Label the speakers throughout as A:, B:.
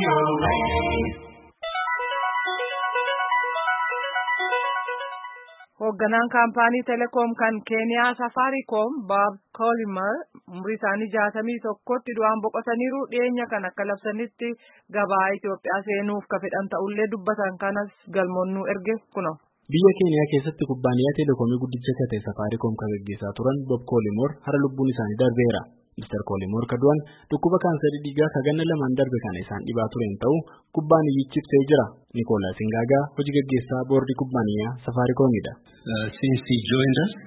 A: Hoogganaan kaampaanii Telekoom kan Keeniyaa Safaariikoom Bob Collymore umrii isaanii 61tti du'aan boqotaniiru. Dhiyeenya kan akka labsanitti gabaa Itoophiyaa seenuuf ka fedhan ta'ullee dubbatan kanas galmoonnuu erge kuno.
B: Biyya Keeniyaa keessatti kubbaaniyaa Telekoomii guddicha ta'e Safaariikoom kan gaggeessaa turan Bob Collymore hara lubbuun isaanii darbeera. Mr. Collymore kadu'an dhukkuba kaansarii dhiigaa kaganna lamaan darbe kana isaan dhibaa tureen ta'u kubbaaniyyichi ibsee jira. Nicholas Ngagaa hojii gaggeessaa boordii kubbaaniyaa Safaariikoomidha.
C: Since he joined us,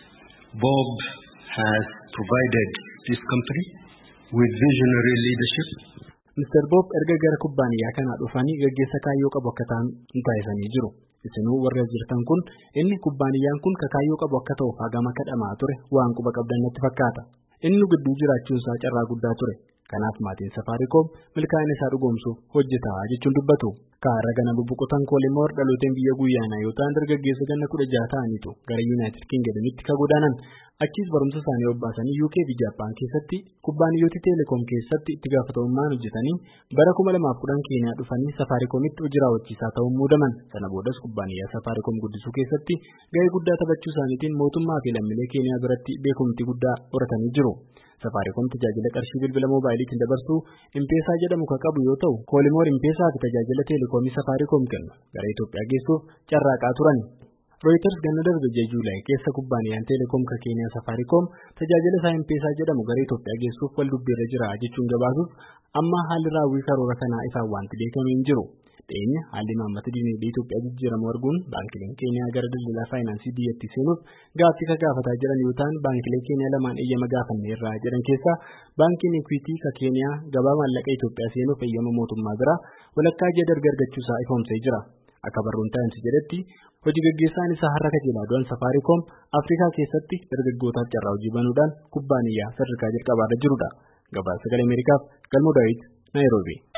C: Bob has provided this company with visionary leadership.
B: Mr. Bob erga gara kubbaaniyaa kana dhufanii gaggeessa kaayyoo qabu akka ta'an taasisanii jiru. Isinuu warra jirtan kun inni kubbaaniyaan kun kaayyoo qabu akka ta'uuf hagama kadhamaa ture waan quba qabdan natti fakkaata. Inni gidduu jiraachuun isaa carraa guddaa ture. Kanaaf maatiin Safaariikoom milkaa'ina isaa dhugoomsuuf hojjetaa jechuun dubbatu. Kaarra gana bubbuqotan Collymore dhalooteen biyya Guyyaanaa yoo ta'an dargaggeessa ganna 16 ta'aniitu gara United Kingdamitti ka godaanan. Achis barumsa isaanii obbaasanii UK fi Japan keessatti kubbaaniyooti Telekoom keessatti itti gaafatamummaan hojjetanii bara 2010 Keeniyaa dhufanii Safaariikoomitti hojii raawwachiisaa ta'uun muudaman. Sana boodas kubbaaniyaa Safaariikoom guddisuu keessatti gahee guddaa taphachuu isaaniitiin mootummaa fi lammiilee Keeniyaa biratti beekumtii guddaa horatanii jiru. Safaariikoom tajaajila qarshii bilbila moobaayiliitiin dabarsuu M-Pesa jedhamu kan qabu yoo ta'u, Collymore M-Pesa fi tajaajila Telekoomii Safaariikoom kennu gara Itoophiyaa geessuuf carraaqaa turan. Reuters ganna darbe Juulaay keessa kubbaaniyaan Telekoom kan Keeniyaa Safaariikoom tajaajila isaa M-Pesa jedhamu gara Itoophiyaa geessuuf wal dubbiirra jira jechuun gabaasuuf amma haalli raawwii karoora kanaa isaan wanti beekamee hin jiru. Dhiyeenya haalli maammata dinagdee Itoophiyaa jijjiiramu arguun baankileen Keeniyaa gara daldalaa faayinaansii biyyattii seenuuf gaaffii ka gaafataa jiran yoo ta'an baankilee Keeniyaa lamaan eeyyama gaafanneerra jedhan keessaa baankiin Equity ka Keeniyaa gabaa maallaqa Itoophiyaa seenuuf eeyyama mootummaa biraa walakkaa ji'a darbe argachuusaa ifoomsee jira. Akka barruun Times jedhetti hojii gaggeessaan isaa har'a kajeelaa du'an Safaariikoom Afrikaa keessatti dargaggootaaf carraa hojii banuudhaan kubbaaniyaa sadarkaa jalqabaarra jirudha. Gabaasa Sagalee Ameerikaaf Galmoo Daawit Naayiroobii.